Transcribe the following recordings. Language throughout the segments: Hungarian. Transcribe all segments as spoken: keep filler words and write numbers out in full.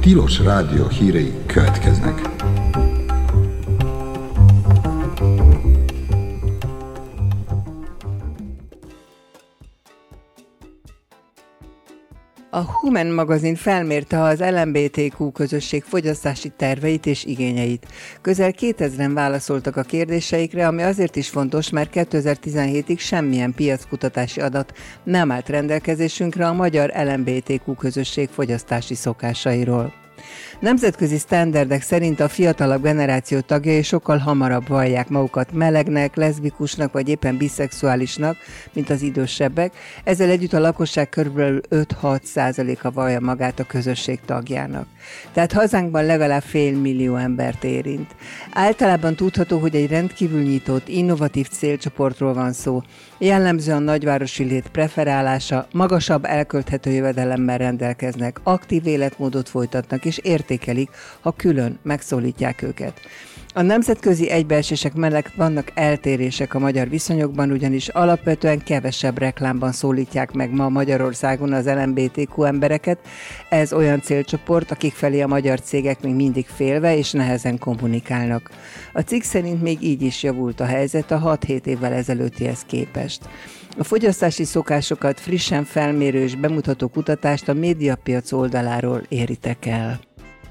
Tilos Rádió hírei következnek. A Human magazin felmérte az el em bé té kú közösség fogyasztási terveit és igényeit. Közel kétezren válaszoltak a kérdéseikre, ami azért is fontos, mert kétezer-tizenhétig semmilyen piackutatási adat nem állt rendelkezésünkre a magyar el em bé té kú közösség fogyasztási szokásairól. Nemzetközi sztenderdek szerint a fiatalabb generáció tagjai sokkal hamarabb vallják magukat melegnek, leszbikusnak vagy éppen biszexuálisnak, mint az idősebbek. Ezzel együtt a lakosság körülbelül öt-hat százaléka vallja magát a közösség tagjának. Tehát hazánkban legalább fél millió embert érint. Általában tudható, hogy egy rendkívül nyitott, innovatív célcsoportról van szó. Jellemző a nagyvárosi lét preferálása, magasabb elkölthető jövedelemmel rendelkeznek, aktív életmódot folytatnak és értékelik, ha külön megszólítják őket. A nemzetközi egybeesések mellett vannak eltérések a magyar viszonyokban, ugyanis alapvetően kevesebb reklámban szólítják meg ma Magyarországon az el em bé té kú embereket. Ez olyan célcsoport, akik felé a magyar cégek még mindig félve és nehezen kommunikálnak. A cikk szerint még így is javult a helyzet a hat-hét évvel ezelőttihez képest. A fogyasztási szokásokat frissen felmérő és bemutató kutatást a Médiapiac oldaláról éritek el.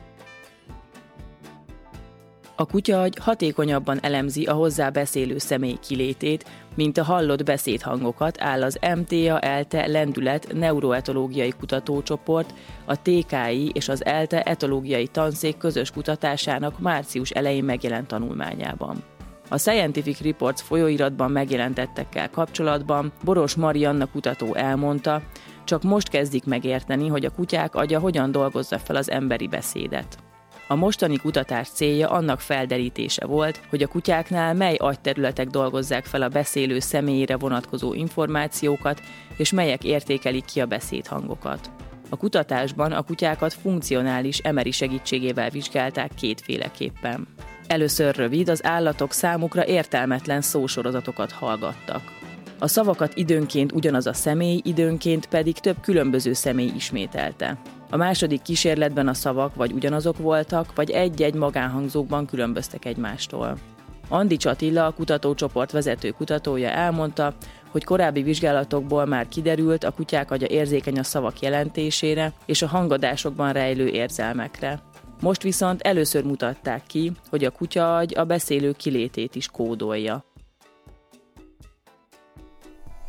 A kutyagy hatékonyabban elemzi a hozzá beszélő személy kilétét, mint a hallott beszédhangokat, áll az em té á ELTE Lendület neuroetológiai kutatócsoport, a té ká i és az ELTE etológiai tanszék közös kutatásának március elején megjelent tanulmányában. A Scientific Reports folyóiratban megjelentettekkel kapcsolatban Boros Marianna kutató elmondta, csak most kezdik megérteni, hogy a kutyák agya hogyan dolgozza fel az emberi beszédet. A mostani kutatás célja annak felderítése volt, hogy a kutyáknál mely agyterületek dolgozzák fel a beszélő személyére vonatkozó információkat, és melyek értékelik ki a beszédhangokat. A kutatásban a kutyákat funkcionális em er i segítségével vizsgálták kétféleképpen. Először rövid, az állatok számukra értelmetlen szósorozatokat hallgattak. A szavakat időnként ugyanaz a személy, időnként pedig több különböző személy ismételte. A második kísérletben a szavak vagy ugyanazok voltak, vagy egy-egy magánhangzókban különböztek egymástól. Andics Attila, a kutatócsoport vezető kutatója elmondta, hogy korábbi vizsgálatokból már kiderült, a kutyák agya érzékeny a szavak jelentésére és a hangadásokban rejlő érzelmekre. Most viszont először mutatták ki, hogy a kutyaagy a beszélő kilétét is kódolja.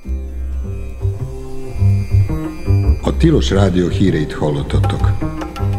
A Tilos Rádió híreit hallottatok.